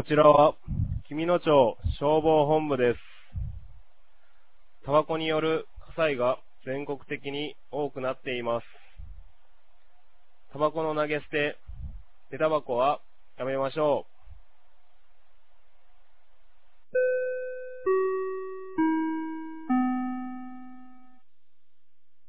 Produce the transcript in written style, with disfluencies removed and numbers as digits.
ちらは、紀美野町消防本部です。タバコによる火災が全国的に多くなっています。タバコの投げ捨て、出タバコはやめましょう。